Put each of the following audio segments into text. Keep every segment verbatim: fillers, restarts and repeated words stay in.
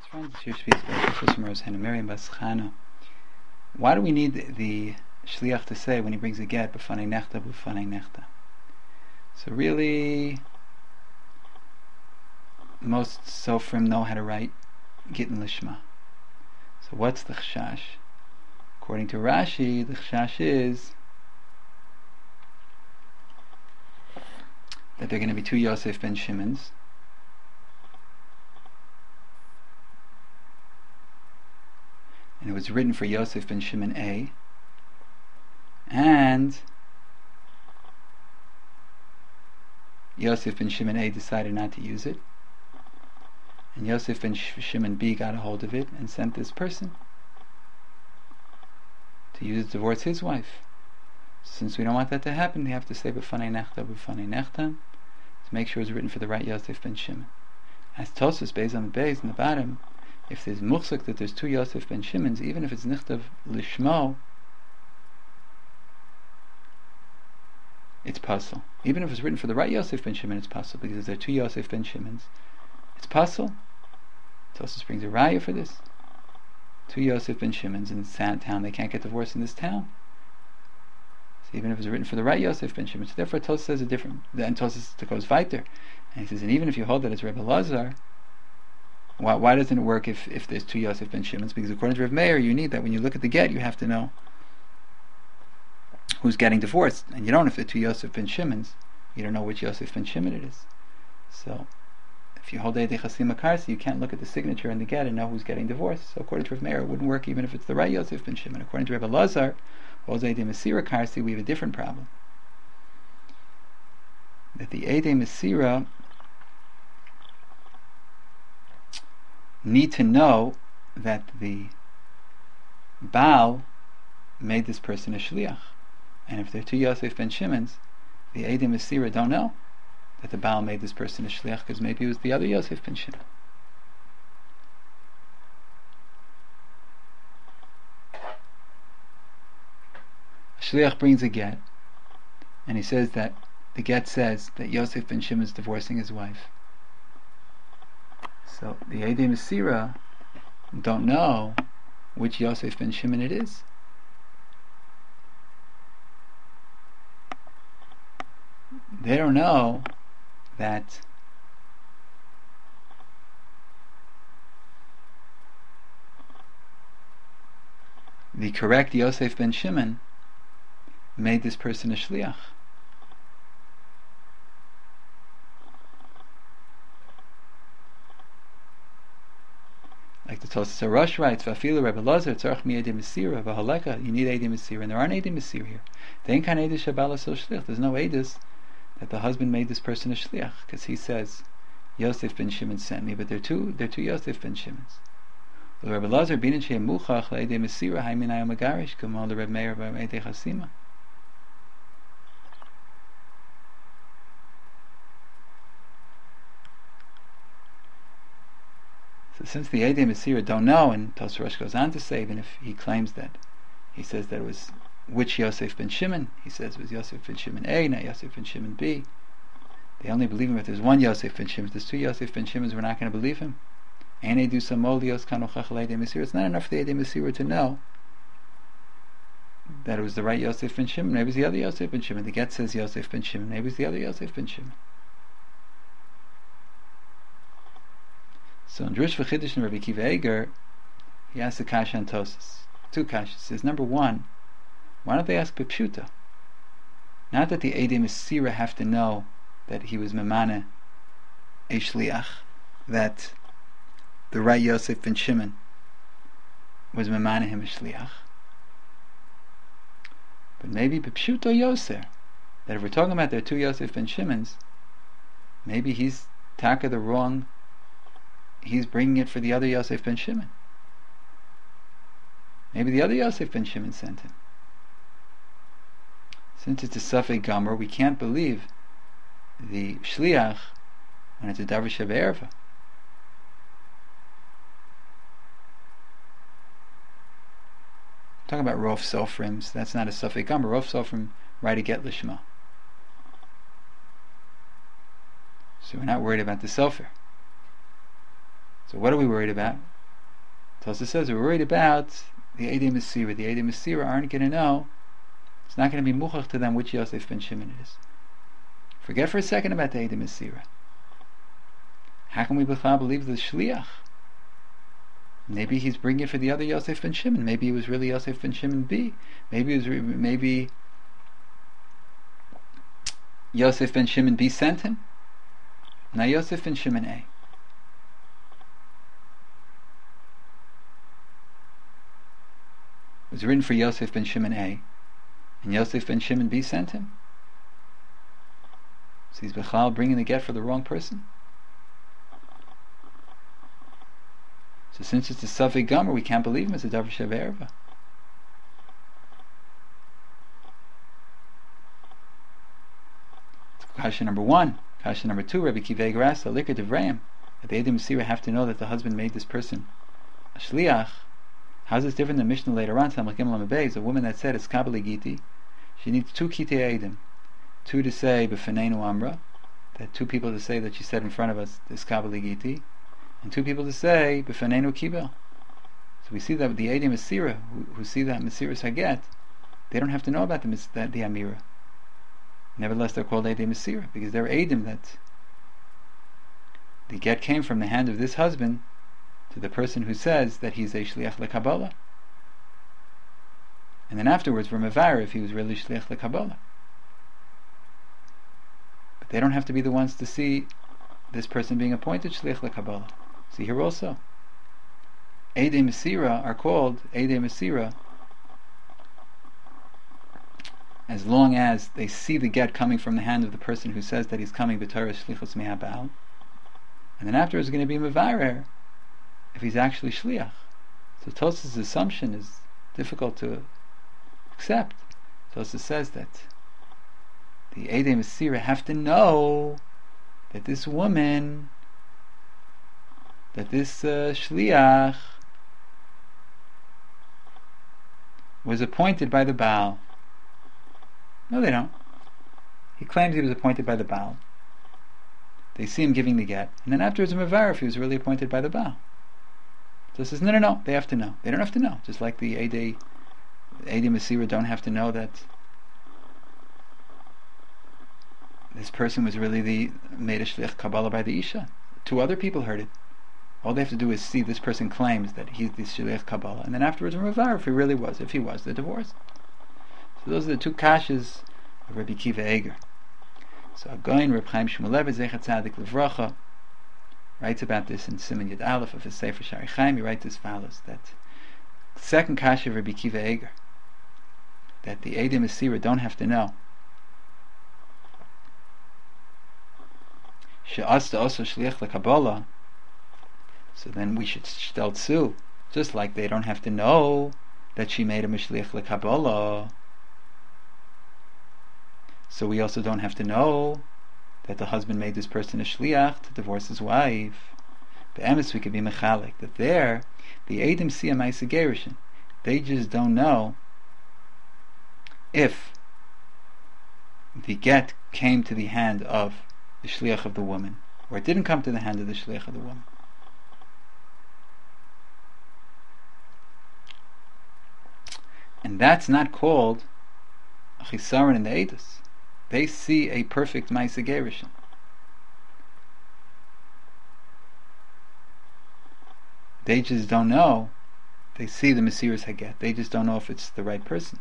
Why do we need the, the shliach to say when he brings a get b'fanei nechta b'fanei nechta? So really, most sofrim know how to write gittin lishma. So what's the chashash? According to Rashi, the chashash is that there are going to be two Yosef ben Shimons. And it was written for Yosef ben Shimon A. And Yosef ben Shimon A decided not to use it. And Yosef ben Shimon B got a hold of it and sent this person to use divorce his wife. Since we don't want that to happen, they have to say b'fanei nechta b'fanei nechta to make sure it's written for the right Yosef ben Shimon. As Tosfos Beis on the Beis in the bottom, if there's muchzak that there's two Yosef ben Shimons, even if it's nichtav lishmo, it's pasul. Even if it's written for the right Yosef ben Shimon, it's pasul, because there are two Yosef ben Shimons. It's pasul. Tosfos brings a raya for this. Two Yosef ben Shimons in this town, they can't get divorced in this town. So even if it's written for the right Yosef ben Shimon, so therefore Tosfos says a different. And Tosfos goes weiter, and he says, and even if you hold that it's Rebbe Lazar, why, why doesn't it work if, if there's two Yosef ben Shimons? Because according to Rav Meir, you need that when you look at the get, you have to know who's getting divorced, and you don't. If there are two Yosef ben Shimons, you don't know which Yosef ben Shimon it is. So if you hold Eidei Chasima Karsi, you can't look at the signature in the get and know who's getting divorced. So according to Rav Meir, it wouldn't work even if it's the right Yosef ben Shimon. According to Rebbe Lazar, who holds Eidei Mesira Karsi, we have a different problem. That the Eidei Mesira need to know that the Baal made this person a shliach. And if there are two Yosef ben Shimons, the Eidei Mesira don't know that the Baal made this person a shliach, because maybe it was the other Yosef ben Shimon. A shliach brings a get, and he says that the get says that Yosef ben Shimon is divorcing his wife. So the Eidei Mesira don't know which Yosef ben Shimon it is. They don't know that the correct Yosef ben Shimon made this person a shliach. Like the Tosfos HaRosh writes, "V'afilu Rebbe Lazar tzarich mi Eidei Mesira v'haleka." You need Eidei Mesira, and there aren't Eidei Mesira here. There ain't kan Eidei shabal asol shliach. There's no Eidus that the husband made this person a shliach, because he says Yosef ben Shimon sent me, but they're two, they're two Yosef ben Shimons. The Rebbe Lazar binin she'em muchach le'Eidei Mesira ha'min ayom megarish k'mal the Rebbe Meir b'Eidei Chasima. So since the Eidei Mesira don't know, and Tosfos HaRosh goes on to say, even if he claims that, he says that it was which Yosef ben Shimon, he says it was Yosef ben Shimon A, not Yosef ben Shimon B. They only believe him if there's one Yosef ben Shimon. If there's two Yosef ben Shimons, we're not going to believe him. And they do some Molios Kanochach Eidei Mesira. It's not enough for the Eidei Mesira to know that it was the right Yosef ben Shimon. Maybe it was the other Yosef ben Shimon. The get says Yosef ben Shimon. Maybe it was the other Yosef ben Shimon. So in Drush V'Chiddush and Rabbi Akiva Eiger, he asks a kasha on Tosfos. Two kashas. He says, number one, why don't they ask B'Pshuta? Not that the Eidei Mesira have to know that he was Memane a shliach, that the right Yosef ben Shimon was Memane him a shliach. But maybe B'Pshuta Yoser, that if we're talking about there are two Yosef ben Shimons, maybe he's taka the wrong, he's bringing it for the other Yosef ben Shimon. Maybe the other Yosef ben Shimon sent him. Since it's a Safek Gomer, we can't believe the Shliach when it's a Davar Shebe'erva. Talking about Rof Sofrims, that's not a Safek Gomer. Rof Sofrim write a get Lishma. So we're not worried about the Sofer. So what are we worried about? Tosa says we're worried about the Eidei Mesira. The Eidei Mesira aren't going to know. It's not going to be muchach to them which Yosef ben Shimon it is. Forget for a second about the Eidei Mesira. How can we believe the Shliach? Maybe he's bringing it for the other Yosef ben Shimon. Maybe it was really Yosef ben Shimon B. Maybe it was re- maybe Yosef ben Shimon B sent him. Now Yosef ben Shimon A. It was written for Yosef ben Shimon A, and Yosef ben Shimon B sent him. So he's Bechal bringing the get for the wrong person. So since it's a Safek Gomer, we can't believe him as a Davar Sheva Erva. Kasha number one. Kasha number two, Rabbi Kiva Eiger asked, Likar Devrayim, that the Eidei Mesira have to know that the husband made this person a Shliach. How is this different than Mishnah later on? Tamar Gimel Amabei is a woman that said it's Kabbalah Giti. She needs two Kitei Eidim. Two to say B'Faneinu Amra, that two people to say that she said in front of us is Kabbalah Giti, and two people to say B'Faneinu Kibel. So we see that the Eidei Mesira, who, who see that Mesiras Haget, they don't have to know about the, that, the Amira. Nevertheless, they're called Eidei Mesira because they're Eidim that the get came from the hand of this husband to the person who says that he's a Shliach LeKabbalah. And then afterwards, we're Mevar if he was really Shliach LeKabbalah. But they don't have to be the ones to see this person being appointed Shliach LeKabbalah. See here also, Eidei Mesira are called Eidei Mesira as long as they see the get coming from the hand of the person who says that he's coming b'Torah Shlichus Mehabal, and then afterwards going to be Mevarer if he's actually Shliach. So Tosas' assumption is difficult to accept. Tosas says that the Eidei Mesira have to know that this woman, that this uh, Shliach was appointed by the Baal. No, they don't. He claims he was appointed by the Baal. They see him giving the get, and then afterwards a Mevar if he was really appointed by the Baal. So it says, no, no, no, they have to know. They don't have to know. Just like the Eidei Eidei Mesira don't have to know that this person was really the made a Shliach Kabbalah by the Isha. Two other people heard it. All they have to do is see this person claims that he's the Shliach Kabbalah, and then afterwards a Mevar if he really was, if he was, they're divorced. So those are the two kashas of Rabbi Kiva Eiger. So Agoin Reb Chaim Shmulevitz Zecher Tzadik Levracha writes about this in Siman Yud Aleph of his Sefer Shari Chaim. He writes as follows: that second kasha of Rabbi Kiva Eiger, that the Eidei Mesira don't have to know. She'asta also Shliach LeKabbalah. So then we should shtel tzu, just like they don't have to know that she made a Mishliach LeKabbalah. So we also don't have to know that the husband made this person a shliach to divorce his wife. Be'emes we could be mechalik that there the Eidim see a ma'aseh gerushin. They just don't know if the get came to the hand of the shliach of the woman, or it didn't come to the hand of the shliach of the woman. And that's not called a chisaron in the Eidos. They see a perfect ma'aseh gerushin. They just don't know. They see the Mesiras Haget. They just don't know if it's the right person.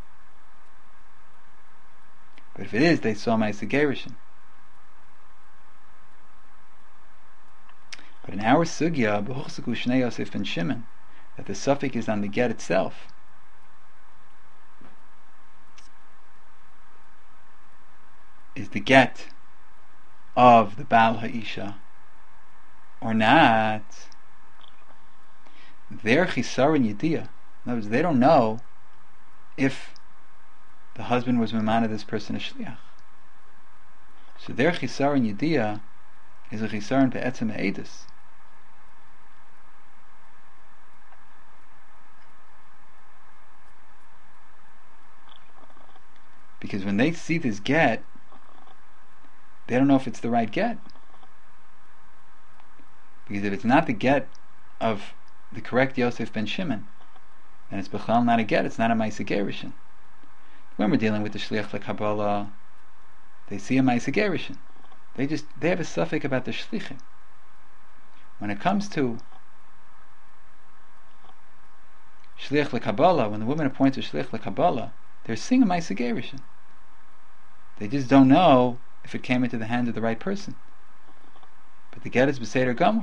But if it is, they saw ma'aseh gerushin. But in our sugya, b'hochsaku shnei Yosef ben Shimon, that the suffix is on the get itself, is the get of the Baal Ha'isha or not? Their chisaron yediyah. In other words, they don't know if the husband was mamana this person a shliach. So their chisaron yediyah is a chisaron be'etzem ha'edus. Because when they see this get, they don't know if it's the right get. Because if it's not the get of the correct Yosef ben Shimon, then it's Bechal not a get, it's not a Maisa Gerushin. When we're dealing with the Shliach LeKabbalah, they see a Maisa Gerushin. They just, they have a suffix about the Shlichim. When it comes to Shliach LeKabbalah, when the woman appoints a Shliach LeKabbalah, they're seeing a Maisa Gerushin. They just don't know if it came into the hand of the right person. But the get is Beseder Gomer.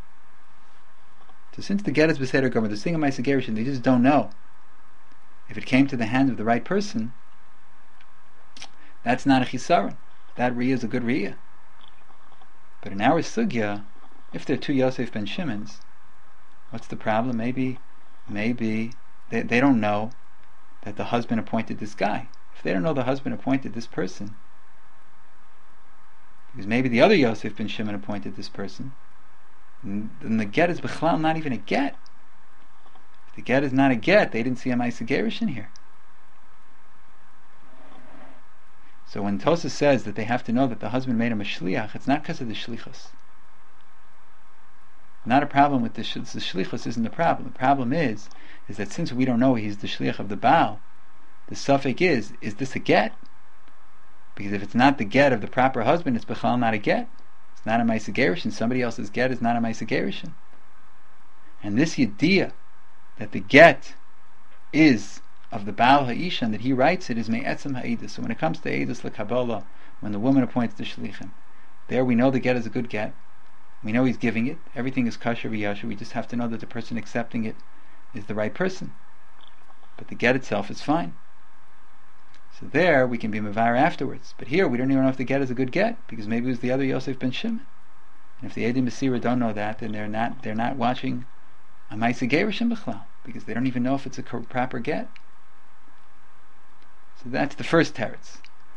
So since the get is Beseder Gomer, they're seeing a Maisa Gerushin, they just don't know if it came to the hand of the right person. That's not a Chisaron. That Riyah is a good Riyah. But in our Sugya, if there are two Yosef ben Shimons, what's the problem? Maybe, maybe they, they don't know that the husband appointed this guy. If they don't know the husband appointed this person, because maybe the other Yosef ben Shimon appointed this person, then the get is Bechlal not even a get. If the get is not a get, they didn't see a Maisa Gerushin here. So when Tosas says that they have to know that the husband made him a shliach, it's not because of the shlichus. Not a problem with the, sh- the shlichus isn't the problem. The problem is, is that since we don't know he's the shliach of the Baal, the suffix is, is this a get? Because if it's not the get of the proper husband, it's bechal not a get. It's not a Maisa Gerushin. Somebody else's get is not a Maisa Gerushin. And this yediyah, that the get is of the Baal Ha'isha, and that he writes it, is me'etzem ha'edus. So when it comes to edus l'Kabbalah, when the woman appoints the shlichim, there we know the get is a good get. We know he's giving it. Everything is kosher v'yasher. We just have to know that the person accepting it is the right person. But the get itself is fine. So there we can be mevar afterwards. But here we don't even know if the get is a good get, because maybe it was the other Yosef ben Shimon. And if the Edim Basira don't know that, then they're not they're not watching a Maisa Gerushin B'chlal, because they don't even know if it's a proper get. So that's the first teretz.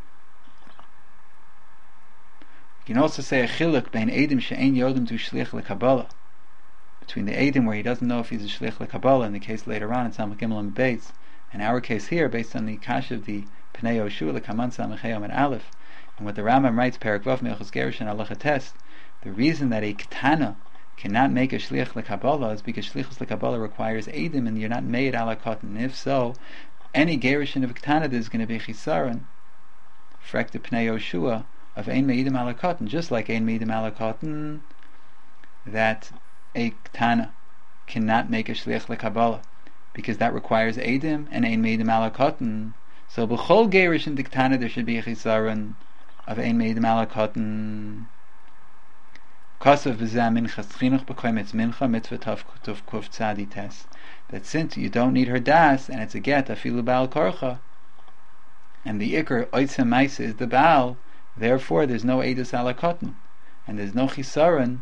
You can also say a chiluk bein Edim she'ein yodim to shliach lekabbalah, between the Edim where he doesn't know if he's a shliach lekabbalah, in the case later on in Samach Gimel and Beis, and our case here based on the kash of the Pnei Yoshua lekaman Samach Hayom and Aleph, and what the Rambam writes Perak Vav Me'achos Gerushin Halacha Tes, the reason that a ketana cannot make a shliach lekabbalah is because shlichus lekabbalah requires Edim, and you're not made ala katan. If so, any gerushin of a ketana is going to be chisaron, frek the Pnei Yoshua of ein meidim ala katan, just like ein meidim ala katan, that a ketana cannot make a shliach lekabbalah, because that requires edim and ein meidim ala katan. So b'chol gerushin the ketana there should be a chisaron of ein meidim ala katan. Kasav v'zeh minchas chinuch b'koim it's mincha mitzvah tov kuf tzadi tes, that since you don't need her das and it's a get afilu baal korcha, and the ikar oitzem maisa is the baal, therefore there's no edus ala katan, and there's no chisaron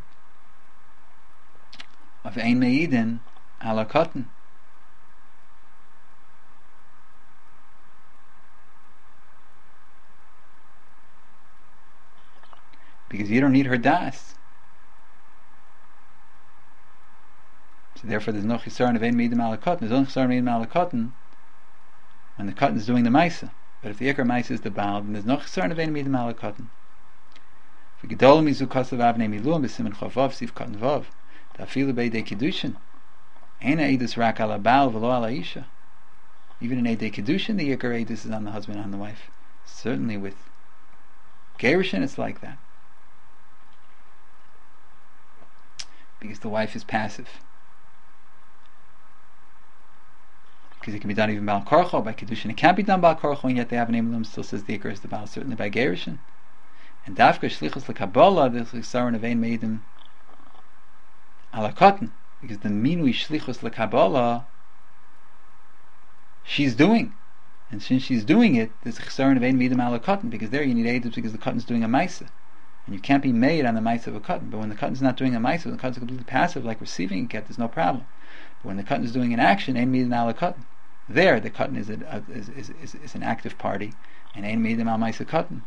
of ein meidin ala katan. Because you don't need her das. So therefore there's no chisaron of ein meidim ala katan. There's only chisaron of ein meidim ala katan when the katan is doing the maisa. But if the ikar maisa is the baal, then there's no chisaron of ein meidim ala katan. For gedol mizu kasav avnei miluam b'simen chavav sif katan vav ta'afilu beidei kedushin eina edus rak ala baal v'lo ala isha. Even in edei kedushin the ikar edus is on the husband and on the wife. Certainly with gerushin it's like that, because the wife is passive. Because it can be done even Baal Korcho, by Kedushin it can't be done Baal Korcho, and yet they have an Emulim, still says the Iker is the Baal, certainly by Gerushin. And Dafka Shlichus LeKabbalah, the Chisaron of Ein Meidim ala katan, because the Minui Shlichus LeKabbalah she's doing, and since she's doing it, there's a Chisaron of Ein Meidim ala katan, because there you need Eidim because the katan's doing a Maisa, and you can't be made on the Maisa of a katan. But when the katan's not doing a Maisa, when the katan's completely passive, like receiving a get, there's no problem. But when the katan is doing an action, ein meidim ala katan, there the katan is, a, is, is, is, is an active party, and ein meidim al maisa katan.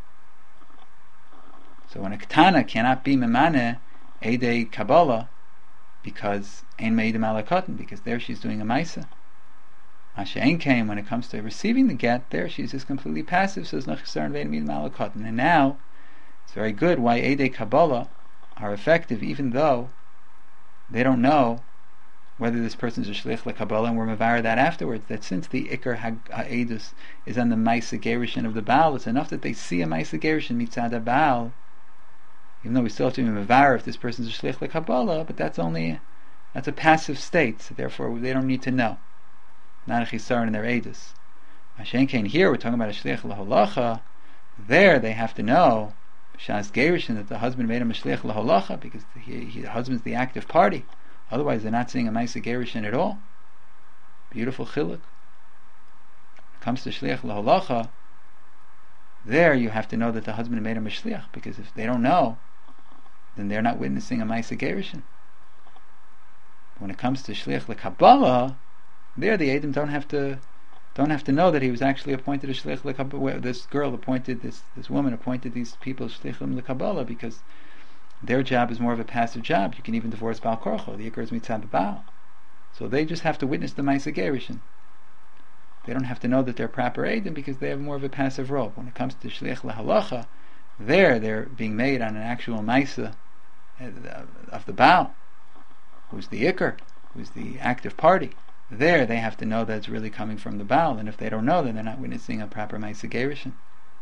So when a ketana cannot be memane edei kabbalah, because ein meidim ala katan, because there she's doing a maisa. Masha ein came when it comes to receiving the get, there she's just completely passive, so there's no chisaron of ein meidim ala katan. And now it's very good why edei kabbalah are effective, even though they don't know whether this person is a shlich lekabbalah, and we're mevar that afterwards, that since the ikar ha'edus is on the ma'aseh gerushin of the Baal, it's enough that they see a ma'aseh gerushin mitzad Baal, even though we still have to be mevar if this person is a shlich lekabbalah, but that's only, that's a passive state, so therefore they don't need to know. Not a chisar in their edus. Mashenkein here, we're talking about a shlich laholacha, there they have to know, Shas gerushin, that the husband made him a shlich laholacha, because he, he, the husband's the active party. Otherwise, they're not seeing a ma'aseh gerushin at all. Beautiful chiluk. When it comes to shliach laholacha, there you have to know that the husband made him a shliach, because if they don't know, then they're not witnessing a ma'aseh gerushin. When it comes to shliach lekabbalah, there the Edom don't have to don't have to know that he was actually appointed a shliach lekabbalah. This girl appointed this this woman appointed these people shlichim lekabbalah, because their job is more of a passive job. You can even divorce Baal Korcho. The Ikar is mitzad Baal. So they just have to witness the ma'aseh gerushin. They don't have to know that they're proper Eidim, because they have more of a passive role. When it comes to shliach lahalacha, there they're being made on an actual ma'aseh of the Baal, who's the Ikar, who's the active party. There they have to know that it's really coming from the Baal, and if they don't know, then they're not witnessing a proper ma'aseh gerushin.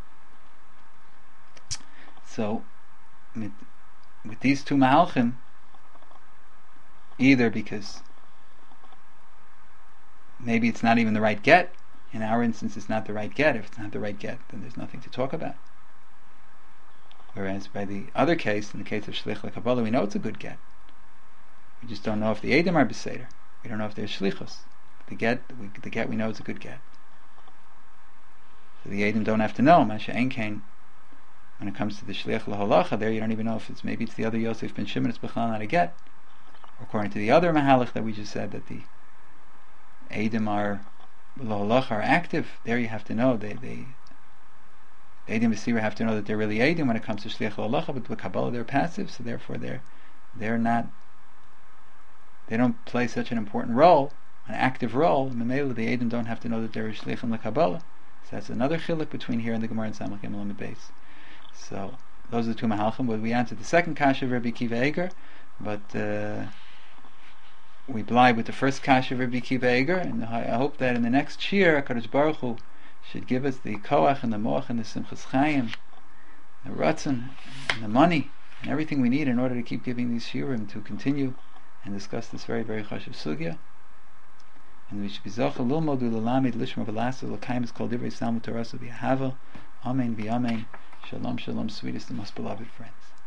So, with, with these two mahalchim, either because maybe it's not even the right get. In our instance, it's not the right get. If it's not the right get, then there's nothing to talk about. Whereas by the other case, in the case of shlich lekabbalah, we know it's a good get. We just don't know if the Edom are beseder. We don't know if they're shlichus. The get, we, the get, we know it's a good get. So the Edom don't have to know. Masha Enkain, when it comes to the shliach laholacha, there you don't even know if it's maybe it's the other Yosef ben Shimon, it's b'chalal not a get. Or according to the other mahalach that we just said, that the Edom are laholacha are active. There you have to know they they the Edom B'sira have to know that they're really Edom when it comes to shliach laholacha, but with Kabbalah they're passive, so therefore they're they're not they don't play such an important role, an active role. In the Mamela, the Edom don't have to know that they're shlichim lekabbalah. So that's another chiluk between here and the Gemara and Samach Gimel on the base. So those are the two mahalchim. But we answered the second kasha of Rabbi Kiva Eger, but uh, we blind with the first kasha of Rabbi Kiva Eger, and I hope that in the next shir, HaKadosh Baruch Hu should give us the koach and the moach and the simchas chayim, the ratzon and the money and everything we need in order to keep giving these shiurim, to continue and discuss this very, very chashuv sugya. And we should be zochel lilmod u'lalamid lishma v'lasa l'kayim is called divrei salmut tarasu v'yahava. Amen v'amen. Shalom, shalom, sweetest and most beloved friends.